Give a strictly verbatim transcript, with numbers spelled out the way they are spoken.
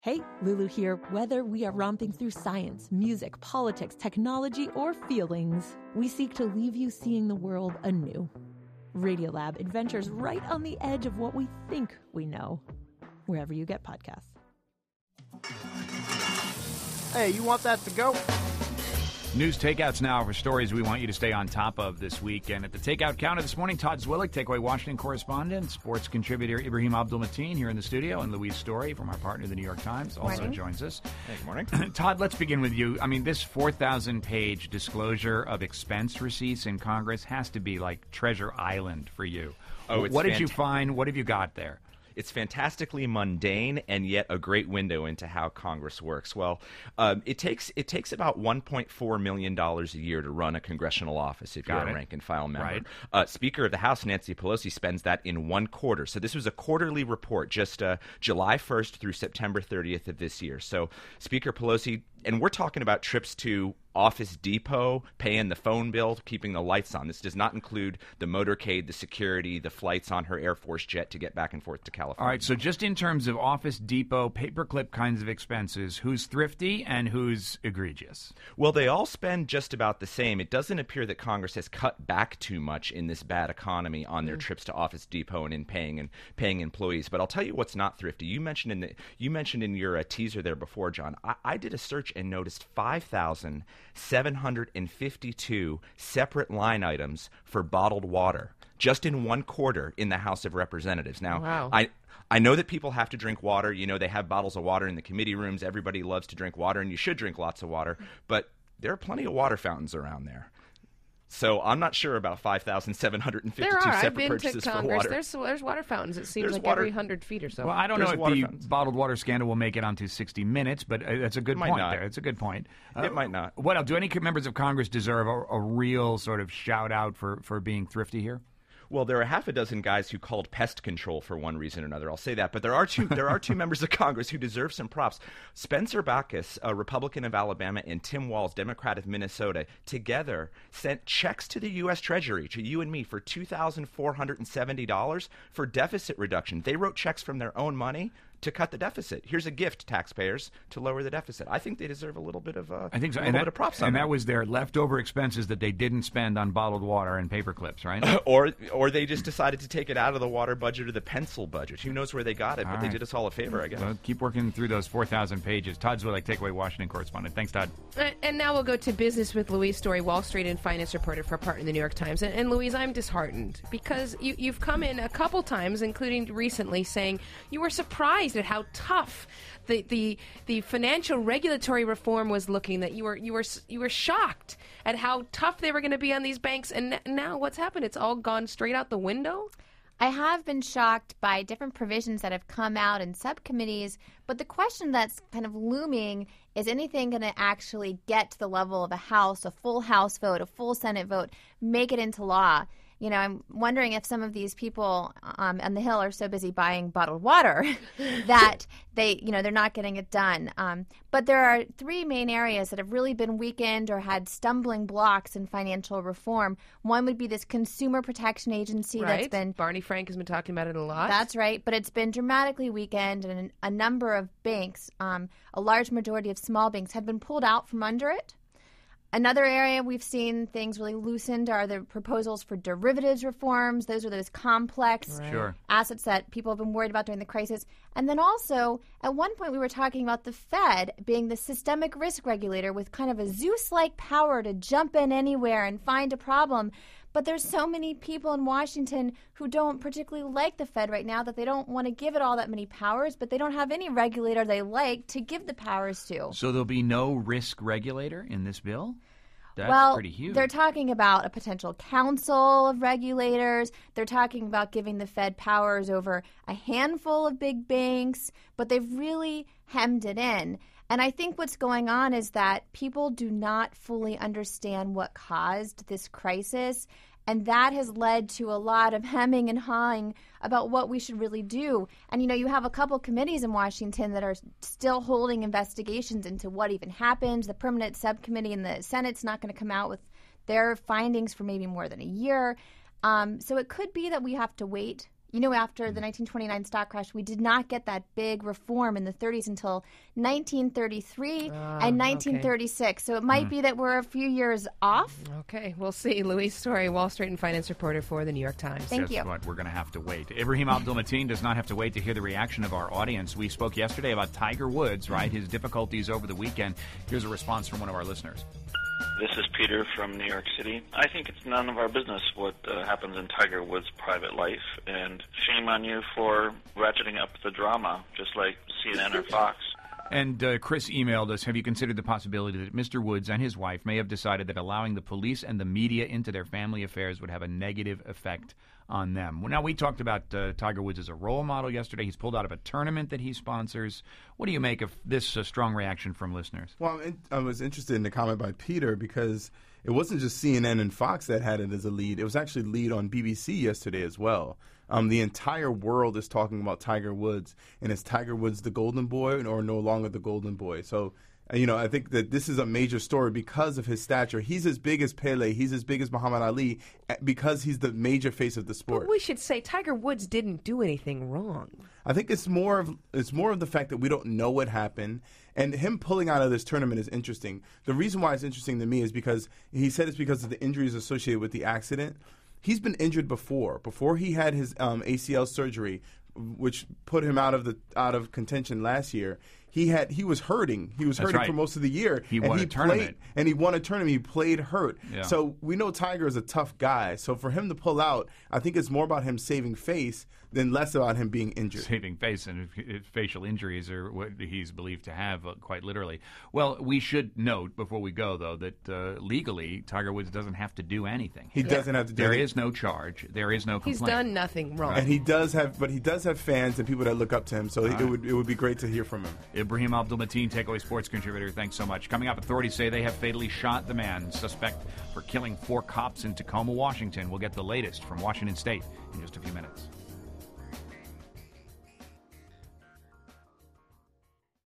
Hey, Lulu here. Whether we are romping through science, music, politics, technology, or feelings, we seek to leave you seeing the world anew. Radiolab adventures right on the edge of what we think we know, wherever you get podcasts. Hey, you want that to go? News takeouts now for stories we want you to stay on top of this week. And at the takeout counter this morning, Todd Zwillich, Takeaway Washington correspondent, sports contributor Ibrahim Abdul-Mateen here in the studio, and Louise Story from our partner, the New York Times, also Morning. joins us. Hey, good morning. Todd, let's begin with you. I mean, this four thousand page disclosure of expense receipts in Congress has to be like Treasure Island for you. Oh, it's what did fant- you find? What have you got there? It's fantastically mundane and yet a great window into how Congress works. Well, um, it takes it takes about one point four million dollars a year to run a congressional office if Got you're it. a rank-and-file member. Right. Uh, Speaker of the House, Nancy Pelosi, spends that in one quarter. So this was a quarterly report, just uh, July first through September thirtieth of this year. So Speaker Pelosi, and we're talking about trips to Office Depot, paying the phone bill, keeping the lights on. This does not include the motorcade, the security, the flights on her Air Force jet to get back and forth to California. All right, so just in terms of Office Depot, paperclip kinds of expenses, who's thrifty and who's egregious? Well, they all spend just about the same. It doesn't appear that Congress has cut back too much in this bad economy on their trips to Office Depot and in paying and paying employees. But I'll tell you what's not thrifty. You mentioned in the you mentioned in your uh, teaser there before, John. I, I did a search and noticed five thousand seven hundred fifty-two separate line items for bottled water just in one quarter in the House of Representatives. Now, Wow. I. I know that people have to drink water. You know, they have bottles of water in the committee rooms. Everybody loves to drink water, and you should drink lots of water. But there are plenty of water fountains around there. So I'm not sure about five thousand seven hundred fifty-two There are. separate I've been to purchases for Congress. water. There's there's water fountains. It seems There's like water- every hundred feet or so. Well, I don't There's know if water the fountains. bottled water scandal will make it onto sixty minutes, but uh, that's a good It might point not. there. It's a good point. Uh, It might not. What else? Do any members of Congress deserve a, a real sort of shout out for, for being thrifty here? Well, there are half a dozen guys who called pest control for one reason or another. I'll say that. But there are two there are two members of Congress who deserve some props. Spencer Backus, a Republican of Alabama, and Tim Walz, Democrat of Minnesota, together sent checks to the U S Treasury, to you and me, for two thousand four hundred seventy dollars for deficit reduction. They wrote checks from their own money to cut the deficit. Here's a gift, taxpayers, to lower the deficit. I think they deserve a little bit of uh, I think so. a And little that, bit of props on and that. that was their leftover expenses that they didn't spend on bottled water and paper clips, right? or or they just decided to take it out of the water budget or the pencil budget. Who knows where they got it, All but they right. did us all a favor, I guess. Well, keep working through those four thousand pages. Todd Zwillich, Takeaway Washington correspondent. Thanks, Todd. Uh, And now we'll go to business with Louise Story, Wall Street and finance reporter for part in the New York Times. And, and Louise, I'm disheartened because you, you've come in a couple times, including recently, saying you were surprised at how tough the the, the financial regulatory reform was looking. That you were you were you were shocked at how tough they were going to be on these banks. And n- now what's happened? It's all gone straight out the window. I have been shocked by different provisions that have come out in subcommittees, but the question that's kind of looming is anything going to actually get to the level of a House, a full House vote, a full Senate vote, make it into law? You know, I'm wondering if some of these people um, on the Hill are so busy buying bottled water that they, you know, they're not getting it done. Um, but there are three main areas that have really been weakened or had stumbling blocks in financial reform. One would be this Consumer Protection Agency Right? that's been Barney Frank has been talking about it a lot. That's right, but it's been dramatically weakened, and a number of banks, um, a large majority of small banks, have been pulled out from under it. Another area we've seen things really loosened are the proposals for derivatives reforms. Those are those complex Sure. assets that people have been worried about during the crisis. And then also, at one point we were talking about the Fed being the systemic risk regulator with kind of a Zeus-like power to jump in anywhere and find a problem. But there's so many people in Washington who don't particularly like the Fed right now that they don't want to give it all that many powers, but they don't have any regulator they like to give the powers to. So there'll be no risk regulator in this bill? That's well, pretty huge. they're talking about a potential council of regulators. They're talking about giving the Fed powers over a handful of big banks, but they've really hemmed it in. And I think what's going on is that people do not fully understand what caused this crisis. And that has led to a lot of hemming and hawing about what we should really do. And, you know, you have a couple committees in Washington that are still holding investigations into what even happened. The permanent subcommittee in the Senate's not going to come out with their findings for maybe more than a year. Um, so it could be that we have to wait You know, after the nineteen twenty-nine stock crash, we did not get that big reform in the thirties until nineteen thirty-three Ah, and nineteen thirty-six. So it might be that we're a few years off. Okay, we'll see. Louise Story, Wall Street and Finance reporter for the New York Times. Thank Guess you. what? We're going to have to wait. Ibrahim Abdul-Mateen does not have to wait to hear the reaction of our audience. We spoke yesterday about Tiger Woods, right? His difficulties over the weekend. Here's a response from one of our listeners. This is Peter from New York City. I think it's none of our business what uh, happens in Tiger Woods' private life, and shame on you for ratcheting up the drama, just like C N N or Fox. And uh, Chris emailed us, have you considered the possibility that Mister Woods and his wife may have decided that allowing the police and the media into their family affairs would have a negative effect on them? Well, now, we talked about uh, Tiger Woods as a role model yesterday. He's pulled out of a tournament that he sponsors. What do you make of this uh, strong reaction from listeners? Well, I'm in, I was interested in the comment by Peter because it wasn't just C N N and Fox that had it as a lead. It was actually lead on B B C yesterday as well. Um, the entire world is talking about Tiger Woods, and is Tiger Woods the golden boy or no longer the golden boy? So, uh, you know, I think that this is a major story because of his stature. He's as big as Pele. He's as big as Muhammad Ali uh, because he's the major face of the sport. But we should say Tiger Woods didn't do anything wrong. I think it's more of it's more of the fact that we don't know what happened, and him pulling out of this tournament is interesting. The reason why it's interesting to me is because he said it's because of the injuries associated with the accident. He's been injured before. Before he had his um, A C L surgery, which put him out of the out of contention last year. He had he was hurting. He was That's hurting right. for most of the year. He and won he a tournament. Played, and he won a tournament. He played hurt. Yeah. So we know Tiger is a tough guy. So for him to pull out, I think it's more about him saving face than less about him being injured. Saving face, and if, if facial injuries are what he's believed to have, uh, quite literally. Well, we should note before we go, though, that uh, legally Tiger Woods doesn't have to do anything. He doesn't have to do There anything. is no charge. There is no complaint. He's done nothing wrong. And he does have, but he does have fans and people that look up to him. So it would it would be great to hear from him. Ibrahim Abdul-Mateen, Takeaway Sports contributor, thanks so much. Coming up, authorities say they have fatally shot the man suspect for killing four cops in Tacoma, Washington. We'll get the latest from Washington State in just a few minutes.